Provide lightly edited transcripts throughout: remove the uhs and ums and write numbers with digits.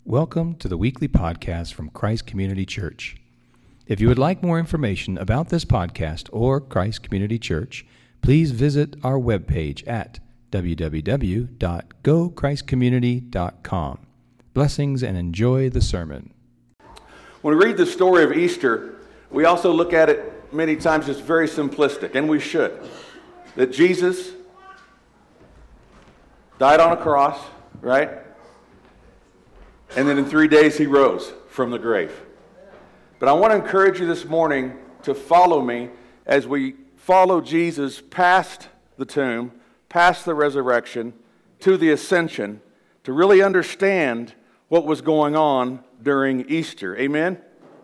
Welcome to the weekly podcast from Christ Community Church. If you would like more information about this podcast or Christ Community Church, please visit our webpage at www.gochristcommunity.com. Blessings and enjoy the sermon. When we read the story of Easter, we also look at it many times as very simplistic, and we should. That Jesus died on a cross, right? And then in 3 days he rose from the grave. But I want to encourage you this morning to follow me as we follow Jesus past the tomb, past the resurrection, to the ascension, to really understand what was going on during Easter. Amen?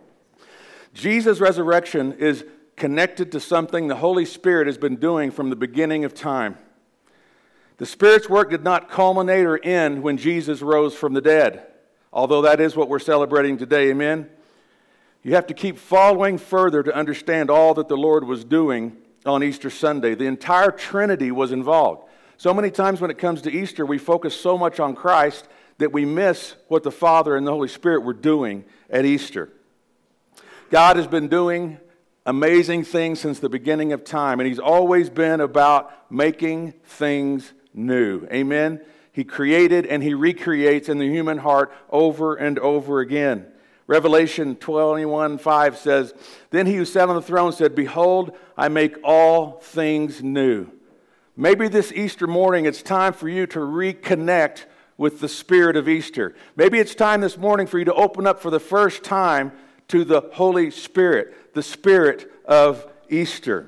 Jesus' resurrection is connected to something the Holy Spirit has been doing from the beginning of time. The Spirit's work did not culminate or end when Jesus rose from the dead, although that is what we're celebrating today. Amen? You have to keep following further to understand all that the Lord was doing on Easter Sunday. The entire Trinity was involved. So many times when it comes to Easter, we focus so much on Christ that we miss what the Father and the Holy Spirit were doing at Easter. God has been doing amazing things since the beginning of time, and He's always been about making things new. Amen? He created and He recreates in the human heart over and over again. Revelation 21:5 says, "Then He who sat on the throne said, 'Behold, I make all things new.'" Maybe this Easter morning it's time for you to reconnect with the Spirit of Easter. Maybe it's time this morning for you to open up for the first time to the Holy Spirit, the Spirit of Easter.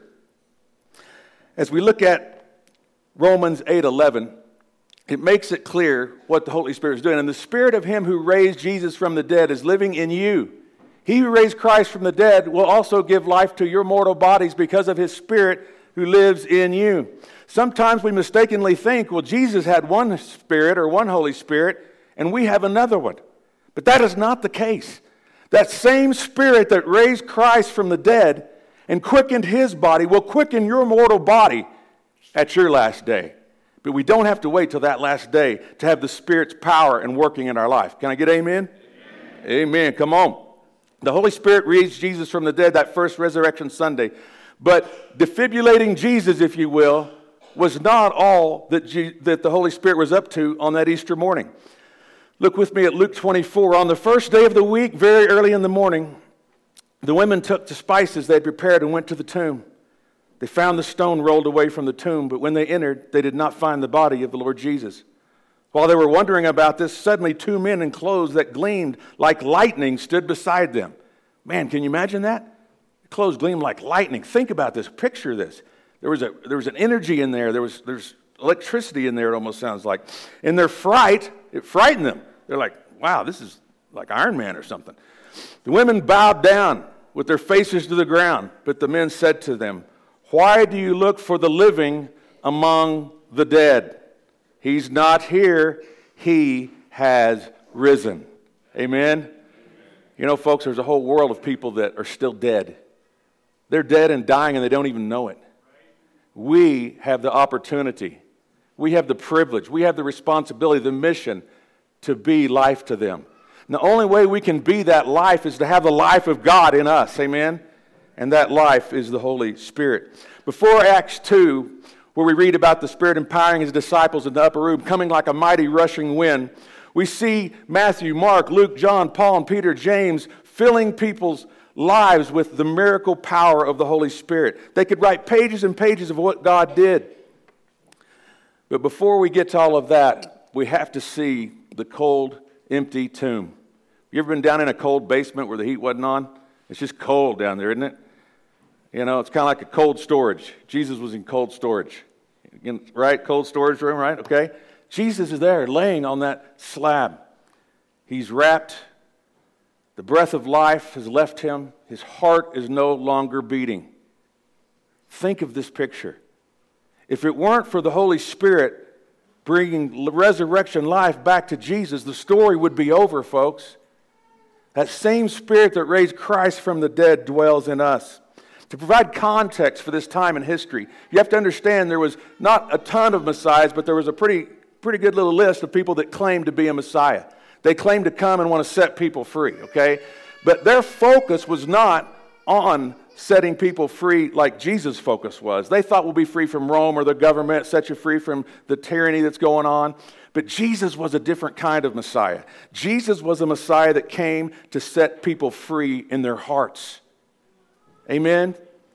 As we look at Romans 8:11, it makes it clear what the Holy Spirit is doing. And the Spirit of Him who raised Jesus from the dead is living in you. He who raised Christ from the dead will also give life to your mortal bodies because of His Spirit who lives in you. Sometimes we mistakenly think, well, Jesus had one Spirit or one Holy Spirit, and we have another one. But that is not the case. That same Spirit that raised Christ from the dead and quickened His body will quicken your mortal body at your last day. But we don't have to wait till that last day to have the Spirit's power and working in our life. Can I get amen? Amen. Come on. The Holy Spirit raised Jesus from the dead that first resurrection Sunday. But defibrillating Jesus, if you will, was not all that the Holy Spirit was up to on that Easter morning. Look with me at Luke 24. On the first day of the week, very early in the morning, the women took the spices they had prepared and went to the tomb. They found the stone rolled away from the tomb, but when they entered, they did not find the body of the Lord Jesus. While they were wondering about this, suddenly two men in clothes that gleamed like lightning stood beside them. Man, can you imagine that? Clothes gleamed like lightning. Think about this. Picture this. There was an energy in there. There's electricity in there, it almost sounds like. In their fright, it frightened them. They're like, wow, this is like Iron Man or something. The women bowed down with their faces to the ground, but the men said to them, "Why do you look for the living among the dead? He's not here. He has risen." Amen? You know, folks, there's a whole world of people that are still dead. They're dead and dying and they don't even know it. We have the opportunity. We have the privilege. We have the responsibility, the mission to be life to them. And the only way we can be that life is to have the life of God in us. Amen? And that life is the Holy Spirit. Before Acts 2, where we read about the Spirit empowering His disciples in the upper room, coming like a mighty rushing wind, we see Matthew, Mark, Luke, John, Paul, and Peter, James filling people's lives with the miracle power of the Holy Spirit. They could write pages and pages of what God did. But before we get to all of that, we have to see the cold, empty tomb. You ever been down in a cold basement where the heat wasn't on? It's just cold down there, isn't it? You know, it's kind of like a cold storage. Jesus was in cold storage. Right? Cold storage room, right? Okay. Jesus is there laying on that slab. He's wrapped. The breath of life has left him. His heart is no longer beating. Think of this picture. If it weren't for the Holy Spirit bringing resurrection life back to Jesus, the story would be over, folks. That same Spirit that raised Christ from the dead dwells in us. To provide context for this time in history, you have to understand there was not a ton of messiahs, but there was a pretty good little list of people that claimed to be a messiah. They claim to come and want to set people free, okay? But their focus was not on setting people free like Jesus' focus was. They thought we'll be free from Rome or the government, set you free from the tyranny that's going on. But Jesus was a different kind of Messiah. Jesus was a Messiah that came to set people free in their hearts. Amen?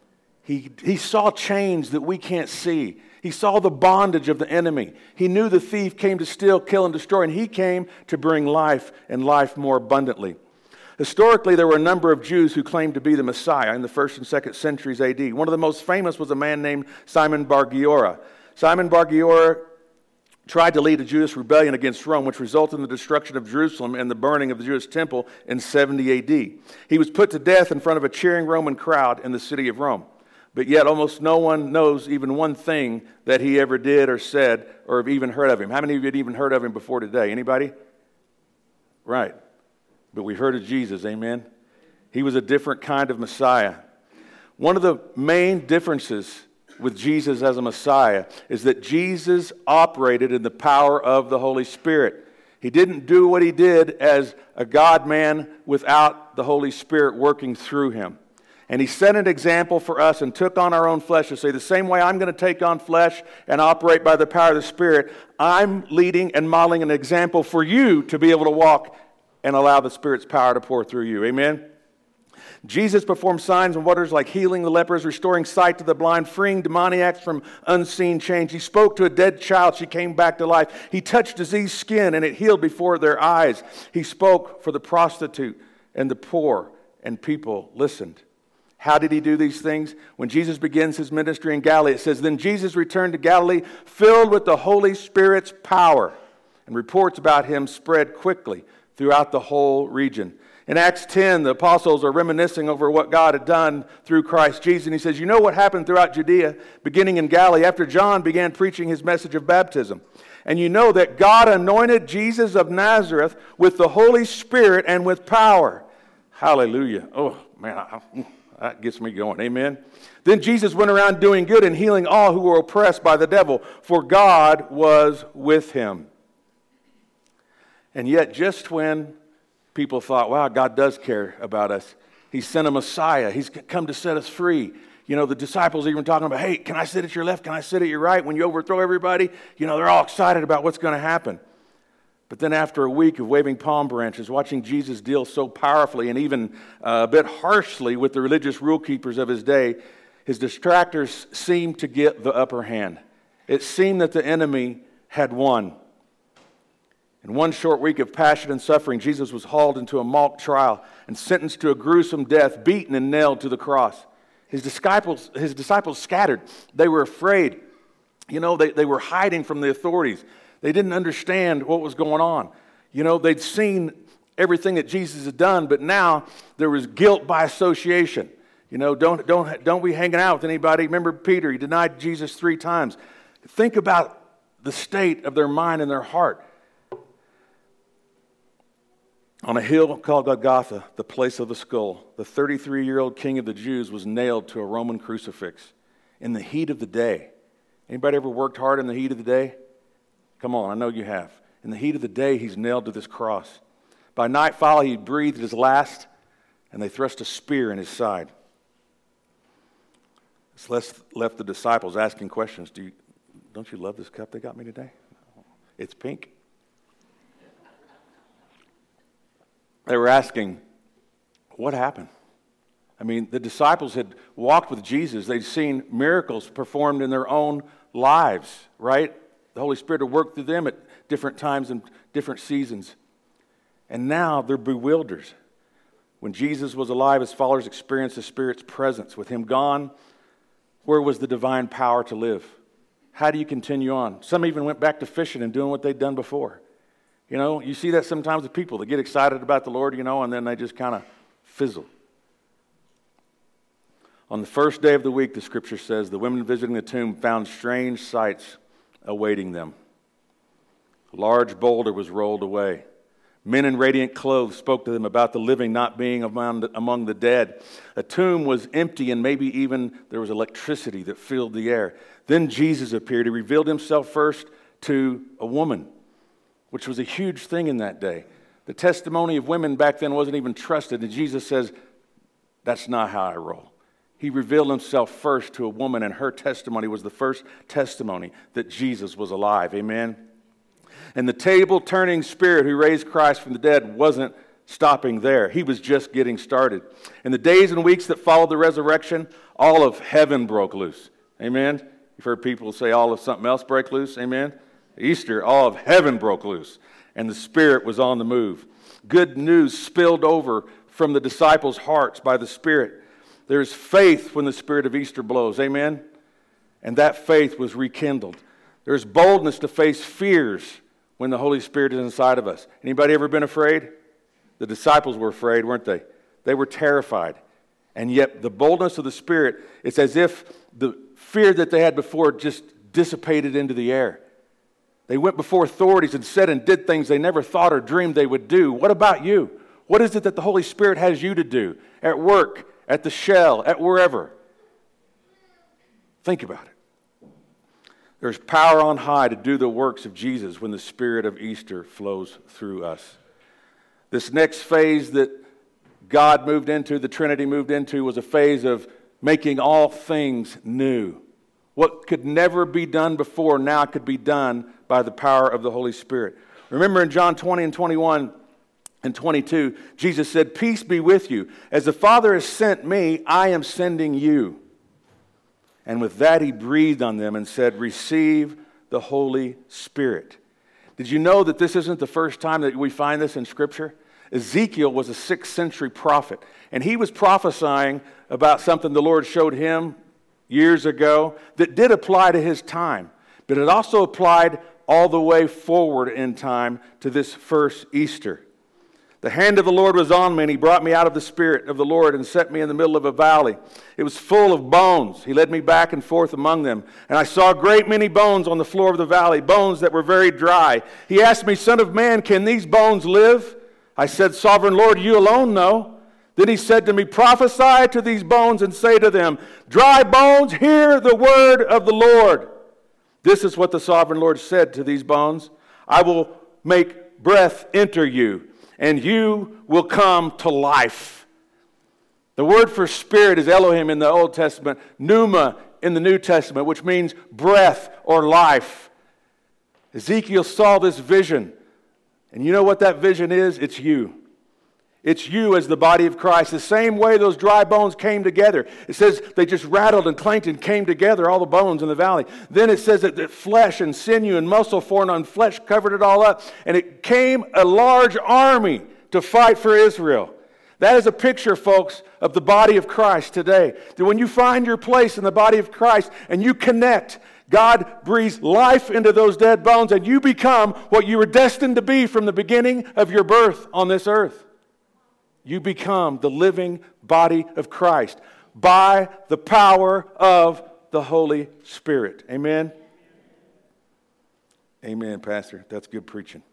He saw chains that we can't see. He saw the bondage of the enemy. He knew the thief came to steal, kill, and destroy, and he came to bring life and life more abundantly. Historically, there were a number of Jews who claimed to be the Messiah in the 1st and 2nd centuries A.D. One of the most famous was a man named Simon Bar Giora. Simon Bar Giora tried to lead a Jewish rebellion against Rome, which resulted in the destruction of Jerusalem and the burning of the Jewish temple in 70 A.D. He was put to death in front of a cheering Roman crowd in the city of Rome. But yet almost no one knows even one thing that he ever did or said or have even heard of him. How many of you had even heard of him before today? Anybody? Right. But we heard of Jesus, amen? He was a different kind of Messiah. One of the main differences with Jesus as a Messiah is that Jesus operated in the power of the Holy Spirit. He didn't do what he did as a God-man without the Holy Spirit working through him. And he set an example for us and took on our own flesh to say, the same way I'm going to take on flesh and operate by the power of the Spirit, I'm leading and modeling an example for you to be able to walk and allow the Spirit's power to pour through you. Amen? Jesus performed signs and wonders like healing the lepers, restoring sight to the blind, freeing demoniacs from unseen chains. He spoke to a dead child. She came back to life. He touched diseased skin and it healed before their eyes. He spoke for the prostitute and the poor, and people listened. How did he do these things? When Jesus begins his ministry in Galilee, it says, then Jesus returned to Galilee filled with the Holy Spirit's power, and reports about him spread quickly throughout the whole region. In Acts 10, the apostles are reminiscing over what God had done through Christ Jesus. And he says, you know what happened throughout Judea, beginning in Galilee, after John began preaching his message of baptism. And you know that God anointed Jesus of Nazareth with the Holy Spirit and with power. Hallelujah. Oh, man, that gets me going. Amen. Then Jesus went around doing good and healing all who were oppressed by the devil, for God was with him. And yet, just when people thought, wow, God does care about us, he sent a Messiah. He's come to set us free. You know, the disciples are even talking about, hey, can I sit at your left? Can I sit at your right? When you overthrow everybody, you know, they're all excited about what's going to happen. But then after a week of waving palm branches, watching Jesus deal so powerfully and even a bit harshly with the religious rule keepers of his day, his distractors seemed to get the upper hand. It seemed that the enemy had won. In one short week of passion and suffering, Jesus was hauled into a mock trial and sentenced to a gruesome death, beaten and nailed to the cross. His disciples scattered. They were afraid. You know, they were hiding from the authorities. They didn't understand what was going on. You know, they'd seen everything that Jesus had done, but now there was guilt by association. You know, don't be hanging out with anybody. Remember Peter, he denied Jesus 3 times. Think about the state of their mind and their heart. On a hill called Golgotha, the place of the skull, the 33-year-old king of the Jews was nailed to a Roman crucifix in the heat of the day. Anybody ever worked hard in the heat of the day? Come on, I know you have. In the heat of the day, he's nailed to this cross. By nightfall, he breathed his last, and they thrust a spear in his side. This left the disciples asking questions. Don't you love this cup they got me today? It's pink. They were asking, what happened? I mean, the disciples had walked with Jesus. They'd seen miracles performed in their own lives, right? The Holy Spirit had worked through them at different times and different seasons. And now they're bewildered. When Jesus was alive, his followers experienced the Spirit's presence. With him gone, where was the divine power to live? How do you continue on? Some even went back to fishing and doing what they'd done before. You know, you see that sometimes with people. They get excited about the Lord, you know, and then they just kind of fizzle. On the first day of the week, the scripture says, the women visiting the tomb found strange sights awaiting them. A large boulder was rolled away. Men in radiant clothes spoke to them about the living not being among the dead. A tomb was empty, and maybe even there was electricity that filled the air. Then Jesus appeared. He revealed himself first to a woman, which was a huge thing in that day. The testimony of women back then wasn't even trusted. And Jesus says, that's not how I roll. He revealed himself first to a woman, and her testimony was the first testimony that Jesus was alive. Amen? And the table-turning Spirit who raised Christ from the dead wasn't stopping there. He was just getting started. In the days and weeks that followed the resurrection, all of heaven broke loose. Amen? You've heard people say all of something else break loose. Amen? Easter, all of heaven broke loose, and the Spirit was on the move. Good news spilled over from the disciples' hearts by the Spirit. There's faith when the Spirit of Easter blows. Amen? And that faith was rekindled. There's boldness to face fears when the Holy Spirit is inside of us. Anybody ever been afraid? The disciples were afraid, weren't they? They were terrified. And yet the boldness of the Spirit, it's as if the fear that they had before just dissipated into the air. They went before authorities and said and did things they never thought or dreamed they would do. What about you? What is it that the Holy Spirit has you to do? At work, at the Shell, at wherever. Think about it. There's power on high to do the works of Jesus when the Spirit of Easter flows through us. This next phase that God moved into, the Trinity moved into, was a phase of making all things new. What could never be done before now could be done by the power of the Holy Spirit. Remember in John 20 and 21 and 22, Jesus said, "Peace be with you. As the Father has sent me, I am sending you." And with that he breathed on them and said, "Receive the Holy Spirit." Did you know that this isn't the first time that we find this in Scripture? Ezekiel was a 6th century prophet, and he was prophesying about something the Lord showed him years ago that did apply to his time, but it also applied all the way forward in time to this first Easter. "The hand of the Lord was on me, and he brought me out of the Spirit of the Lord and set me in the middle of a valley. It was full of bones. He led me back and forth among them. And I saw a great many bones on the floor of the valley, bones that were very dry. He asked me, 'Son of man, can these bones live?' I said, 'Sovereign Lord, you alone know.' Then he said to me, 'Prophesy to these bones and say to them, dry bones, hear the word of the Lord.' This is what the Sovereign Lord said to these bones. I will make breath enter you, and you will come to life." The word for spirit is Elohim in the Old Testament, pneuma in the New Testament, which means breath or life. Ezekiel saw this vision. And you know what that vision is? It's you. It's you as the body of Christ. The same way those dry bones came together. It says they just rattled and clanked and came together, all the bones in the valley. Then it says that flesh and sinew and muscle formed on flesh covered it all up. And it came a large army to fight for Israel. That is a picture, folks, of the body of Christ today. That when you find your place in the body of Christ and you connect, God breathes life into those dead bones and you become what you were destined to be from the beginning of your birth on this earth. You become the living body of Christ by the power of the Holy Spirit. Amen? Amen, Pastor. That's good preaching.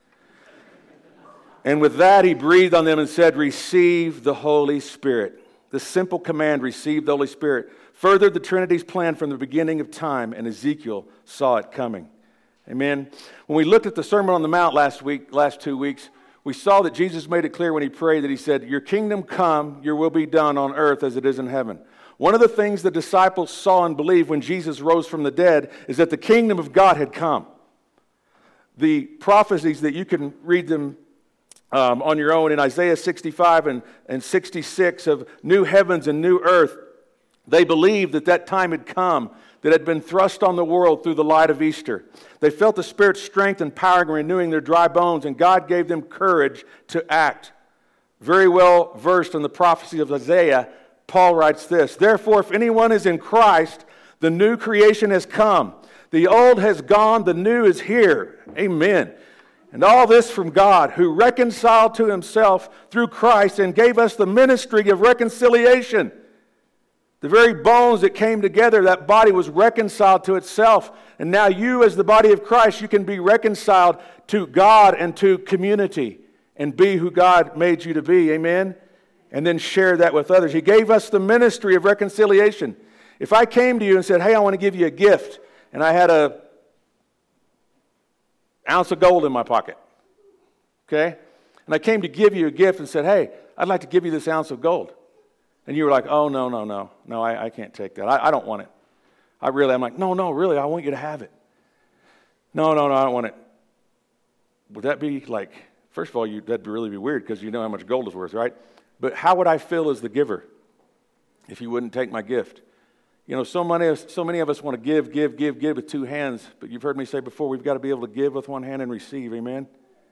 And with that, he breathed on them and said, "Receive the Holy Spirit." The simple command, receive the Holy Spirit, furthered the Trinity's plan from the beginning of time, and Ezekiel saw it coming. Amen? When we looked at the Sermon on the Mount last 2 weeks, we saw that Jesus made it clear when he prayed that he said, "Your kingdom come, your will be done on earth as it is in heaven." One of the things the disciples saw and believed when Jesus rose from the dead is that the kingdom of God had come. The prophecies that you can read them on your own in Isaiah 65 and 66 of new heavens and new earth, they believed that that time had come that had been thrust on the world through the light of Easter. They felt the Spirit's strength and power and renewing their dry bones, and God gave them courage to act. Very well versed in the prophecy of Isaiah, Paul writes this, "Therefore, if anyone is in Christ, the new creation has come. The old has gone, the new is here." Amen. And all this from God, who reconciled to himself through Christ and gave us the ministry of reconciliation. The very bones that came together, that body was reconciled to itself. And now you, as the body of Christ, you can be reconciled to God and to community and be who God made you to be. Amen? And then share that with others. He gave us the ministry of reconciliation. If I came to you and said, "Hey, I want to give you a gift," and I had an ounce of gold in my pocket, okay? and I came to give you a gift and said, hey, I'd like to give you this ounce of gold. And you were like, oh, no, I can't take that. I don't want it. I'm like, no, really, I want you to have it. No, I don't want it. Would that be like, first of all, that'd really be weird because you know how much gold is worth, right? But how would I feel as the giver if you wouldn't take my gift? You know, so many of us want to give with two hands, but you've heard me say before, we've got to be able to give with one hand and receive, amen?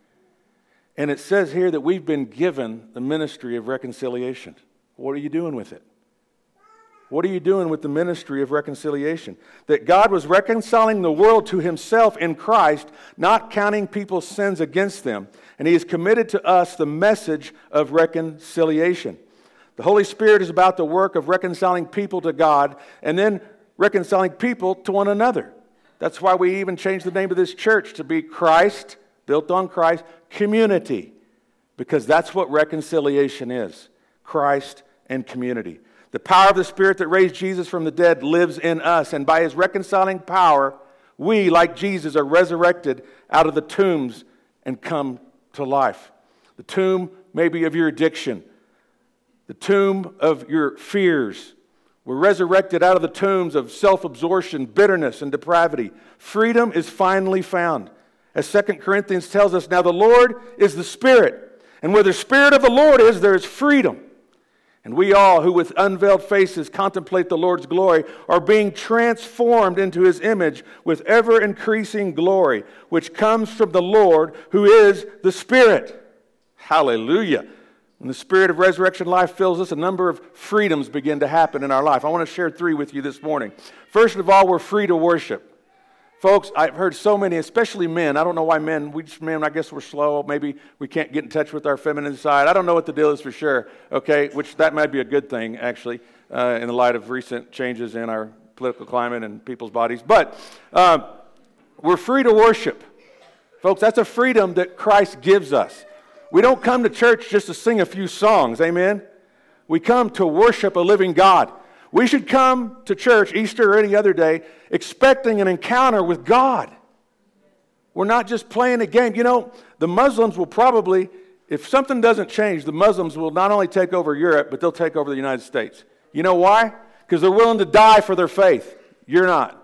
And it says here that we've been given the ministry of reconciliation. What are you doing with it? What are you doing with the ministry of reconciliation? That God was reconciling the world to himself in Christ, not counting people's sins against them. And he has committed to us the message of reconciliation. The Holy Spirit is about the work of reconciling people to God and then reconciling people to one another. That's why we even changed the name of this church to be Christ, built on Christ, Community. Because that's what reconciliation is. Christ and community. The power of the Spirit that raised Jesus from the dead lives in us. And by his reconciling power, we, like Jesus, are resurrected out of the tombs and come to life. The tomb maybe of your addiction. The tomb of your fears. We're resurrected out of the tombs of self-absorption, bitterness, and depravity. Freedom is finally found. As 2 Corinthians tells us, now the Lord is the Spirit. And where the Spirit of the Lord is, there is freedom. And we all, who with unveiled faces contemplate the Lord's glory, are being transformed into his image with ever-increasing glory, which comes from the Lord, who is the Spirit. Hallelujah. When the Spirit of resurrection life fills us, a number of freedoms begin to happen in our life. I want to share 3 with you this morning. First of all, we're free to worship. Folks, I've heard so many, especially men. I don't know why men, I guess we're slow. Maybe we can't get in touch with our feminine side. I don't know what the deal is for sure, okay, which that might be a good thing, actually, in the light of recent changes in our political climate and people's bodies. But we're free to worship. Folks, that's a freedom that Christ gives us. We don't come to church just to sing a few songs, amen? We come to worship a living God. We should come to church, Easter or any other day, expecting an encounter with God. We're not just playing a game. You know, the Muslims will probably, if something doesn't change, the Muslims will not only take over Europe, but they'll take over the United States. You know why? Because they're willing to die for their faith. You're not.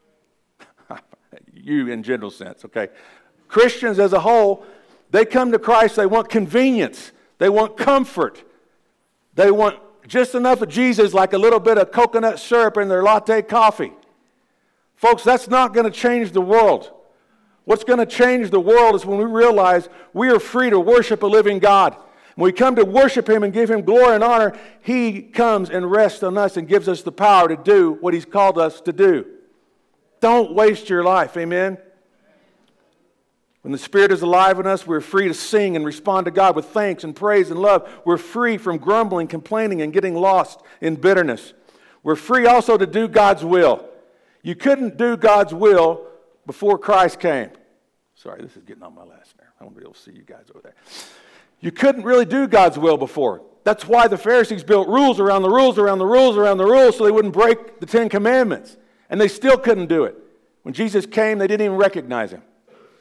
You in general sense, okay? Christians as a whole, they come to Christ, they want convenience. They want comfort. They want just enough of Jesus, like a little bit of coconut syrup in their latte coffee. Folks, that's not going to change the world. What's going to change the world is when we realize we are free to worship a living God. When we come to worship him and give him glory and honor, he comes and rests on us and gives us the power to do what he's called us to do. Don't waste your life, amen? When the Spirit is alive in us, we're free to sing and respond to God with thanks and praise and love. We're free from grumbling, complaining, and getting lost in bitterness. We're free also to do God's will. You couldn't do God's will before Christ came. Sorry, this is getting on my last nerve. I won't be able to see you guys over there. You couldn't really do God's will before. That's why the Pharisees built rules around the rules, around the rules, around the rules, so they wouldn't break the 10 Commandments. And they still couldn't do it. When Jesus came, they didn't even recognize him.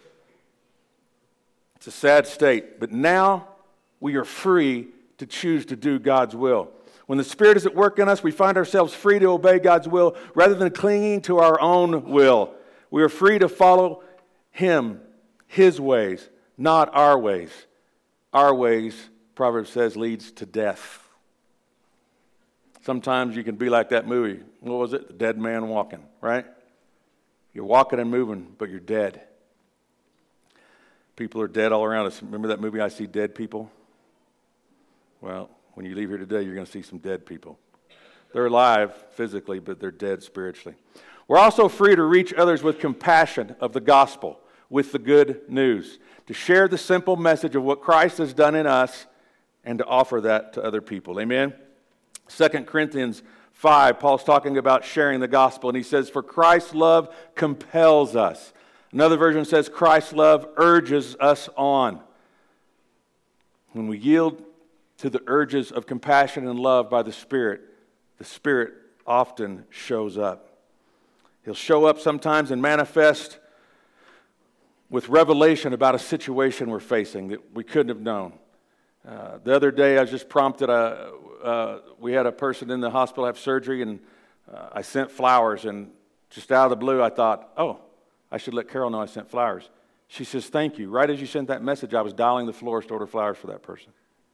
It's a sad state, but now we are free to choose to do God's will. When the Spirit is at work in us, we find ourselves free to obey God's will rather than clinging to our own will. We are free to follow him, his ways, not our ways. Our ways, Proverbs says, leads to death. Sometimes you can be like that movie. What was it? The Dead Man Walking, right? You're walking and moving, but you're dead. People are dead all around us. Remember that movie, I See Dead People? Well, when you leave here today, you're going to see some dead people. They're alive physically, but they're dead spiritually. We're also free to reach others with compassion of the gospel, with the good news, to share the simple message of what Christ has done in us and to offer that to other people. Amen? 2 Corinthians 5, Paul's talking about sharing the gospel, and he says, for Christ's love compels us. Another version says Christ's love urges us on. When we yield to the urges of compassion and love by the Spirit often shows up. He'll show up sometimes and manifest with revelation about a situation we're facing that we couldn't have known. The other day, I was just prompted. We had a person in the hospital have surgery, and I sent flowers. And just out of the blue, I thought, oh, I should let Carol know I sent flowers. She says, thank you. Right as you sent that message, I was dialing the florist to order flowers for that person.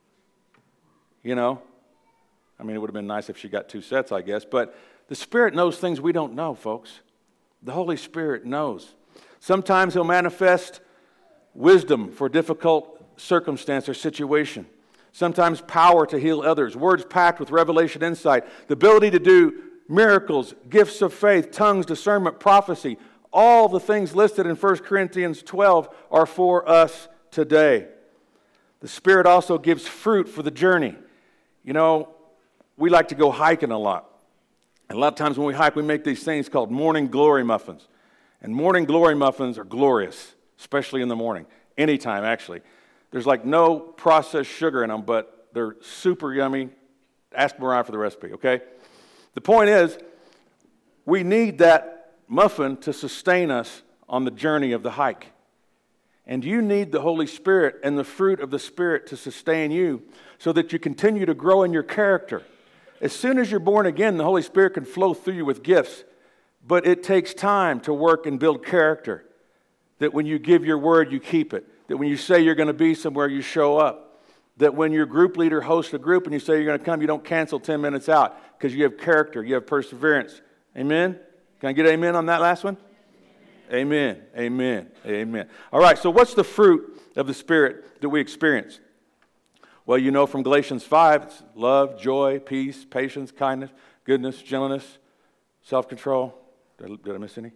You know? I mean, it would have been nice if she got 2 sets, I guess. But the Spirit knows things we don't know, folks. The Holy Spirit knows. Sometimes He'll manifest wisdom for difficult circumstance or situation. Sometimes power to heal others. Words packed with revelation insight. The ability to do miracles, gifts of faith, tongues, discernment, prophecy. All the things listed in 1 Corinthians 12 are for us today. The Spirit also gives fruit for the journey. You know, we like to go hiking a lot. And a lot of times when we hike, we make these things called morning glory muffins. And morning glory muffins are glorious, especially in the morning. Anytime, actually. There's like no processed sugar in them, but they're super yummy. Ask Mariah for the recipe, okay? The point is, we need that muffin to sustain us on the journey of the hike. And you need the Holy Spirit and the fruit of the Spirit to sustain you so that you continue to grow in your character. As soon as you're born again, the Holy Spirit can flow through you with gifts, but it takes time to work and build character. That when you give your word, you keep it. That when you say you're going to be somewhere, you show up. That when your group leader hosts a group and you say you're going to come, you don't cancel 10 minutes out because you have character, you have perseverance. Amen? Can I get amen on that last one? Amen, amen, amen. All right, so what's the fruit of the Spirit that we experience? Well, you know from Galatians 5, it's love, joy, peace, patience, kindness, goodness, gentleness, self-control. Did I miss any?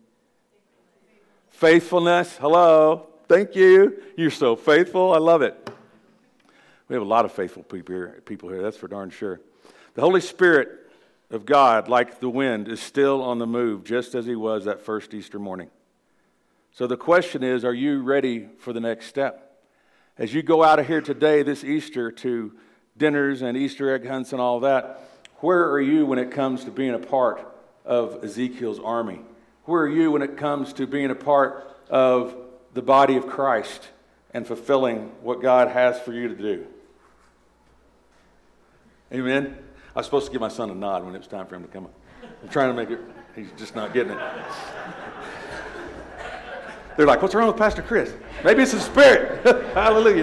Faithfulness. Hello. Thank you. You're so faithful. I love it. We have a lot of faithful people here. That's for darn sure. The Holy Spirit of God, like the wind, is still on the move, just as He was that first Easter morning. So the question is, are you ready for the next step? As you go out of here today, this Easter, to dinners and Easter egg hunts and all that, where are you when it comes to being a part of Ezekiel's army? Where are you when it comes to being a part of the body of Christ and fulfilling what God has for you to do? Amen? I was supposed to give my son a nod when it was time for him to come up. I'm trying to make it, he's just not getting it. They're like, what's wrong with Pastor Chris? Maybe it's the Spirit. Hallelujah.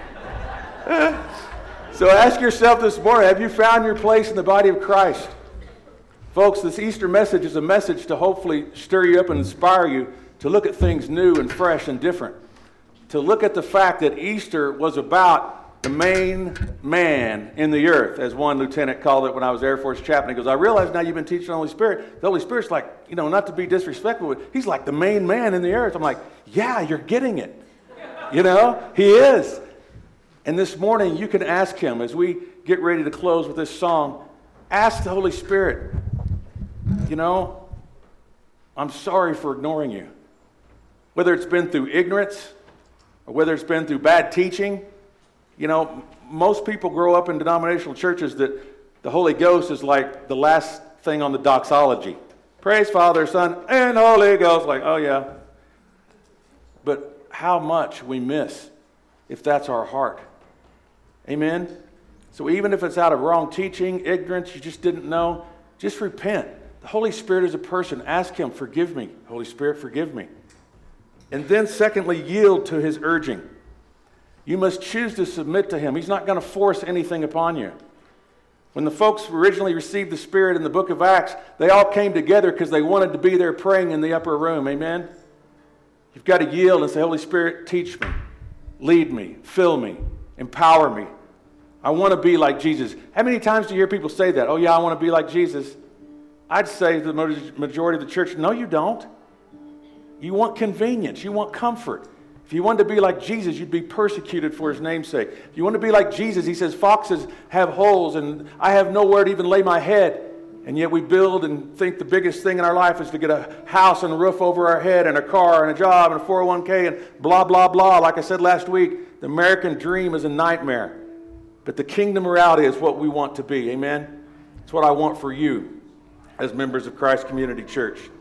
So ask yourself this morning, have you found your place in the body of Christ? Folks, this Easter message is a message to hopefully stir you up and inspire you to look at things new and fresh and different. To look at the fact that Easter was about the main man in the earth, as one lieutenant called it when I was Air Force chaplain. He goes, I realize now you've been teaching the Holy Spirit. The Holy Spirit's like, you know, not to be disrespectful, but He's like the main man in the earth. I'm like, yeah, you're getting it. You know, He is. And this morning you can ask Him, as we get ready to close with this song, ask the Holy Spirit, you know, I'm sorry for ignoring you. Whether it's been through ignorance or whether it's been through bad teaching. You know, most people grow up in denominational churches that the Holy Ghost is like the last thing on the doxology. Praise Father, Son, and Holy Ghost. Like, oh yeah. But how much we miss if that's our heart. Amen? So even if it's out of wrong teaching, ignorance, you just didn't know, just repent. The Holy Spirit is a person. Ask Him, forgive me. Holy Spirit, forgive me. And then secondly, yield to His urging. You must choose to submit to Him. He's not going to force anything upon you. When the folks originally received the Spirit in the book of Acts, they all came together because they wanted to be there praying in the upper room. Amen? You've got to yield and say, Holy Spirit, teach me, lead me, fill me, empower me. I want to be like Jesus. How many times do you hear people say that? Oh yeah, I want to be like Jesus. I'd say the majority of the church, no you don't. You want convenience. You want comfort. If you wanted to be like Jesus, you'd be persecuted for His name's sake. If you want to be like Jesus, He says, foxes have holes and I have nowhere to even lay my head. And yet we build and think the biggest thing in our life is to get a house and a roof over our head and a car and a job and a 401k and blah, blah, blah. Like I said last week, the American dream is a nightmare. But the kingdom reality is what we want to be. Amen? It's what I want for you as members of Christ Community Church.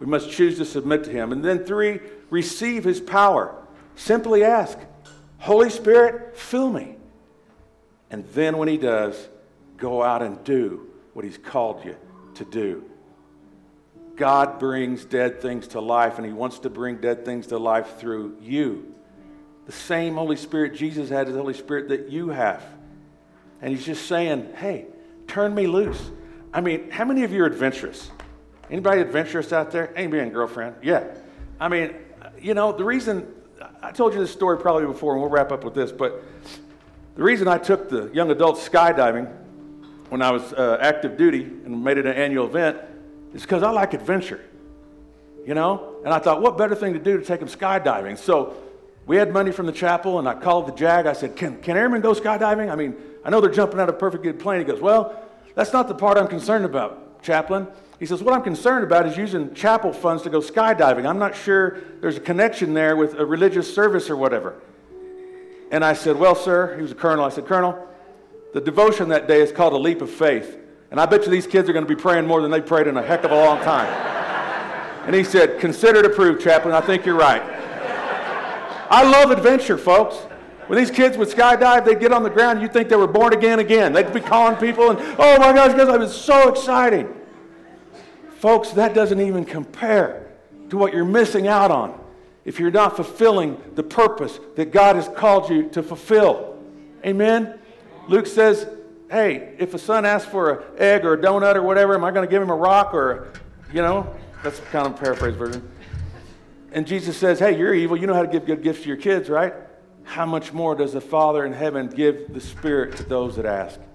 We must choose to submit to him. And then 3, receive his power. Simply ask, Holy Spirit, fill me. And then when he does, go out and do what he's called you to do. God brings dead things to life, and he wants to bring dead things to life through you. The same Holy Spirit Jesus had is the Holy Spirit that you have. And he's just saying, hey, turn me loose. I mean, how many of you are adventurous? Anybody adventurous out there? Anybody and girlfriend? Yeah. I mean, the reason, I told you this story probably before, and we'll wrap up with this, but the reason I took the young adults skydiving when I was active duty and made it an annual event is because I like adventure, And I thought, what better thing to do to take them skydiving? So we had money from the chapel, and I called the JAG. I said, can airmen go skydiving? I mean, I know they're jumping out of a perfect good plane. He goes, well, that's not the part I'm concerned about, Chaplain. He says, what I'm concerned about is using chapel funds to go skydiving. I'm not sure there's a connection there with a religious service or whatever. And I said, well, sir, he was a colonel. I said, Colonel, the devotion that day is called a leap of faith. And I bet you these kids are going to be praying more than they prayed in a heck of a long time. And he said, consider it approved, Chaplain. I think you're right. I love adventure, folks. When these kids would skydive, they'd get on the ground, you'd think they were born again. They'd be calling people, and oh my gosh, guys, it was so exciting. Folks, that doesn't even compare to what you're missing out on if you're not fulfilling the purpose that God has called you to fulfill. Amen? Luke says, hey, if a son asks for an egg or a donut or whatever, am I going to give him a rock or, that's kind of a paraphrase version. And Jesus says, hey, you're evil. You know how to give good gifts to your kids, right? How much more does the Father in heaven give the Spirit to those that ask?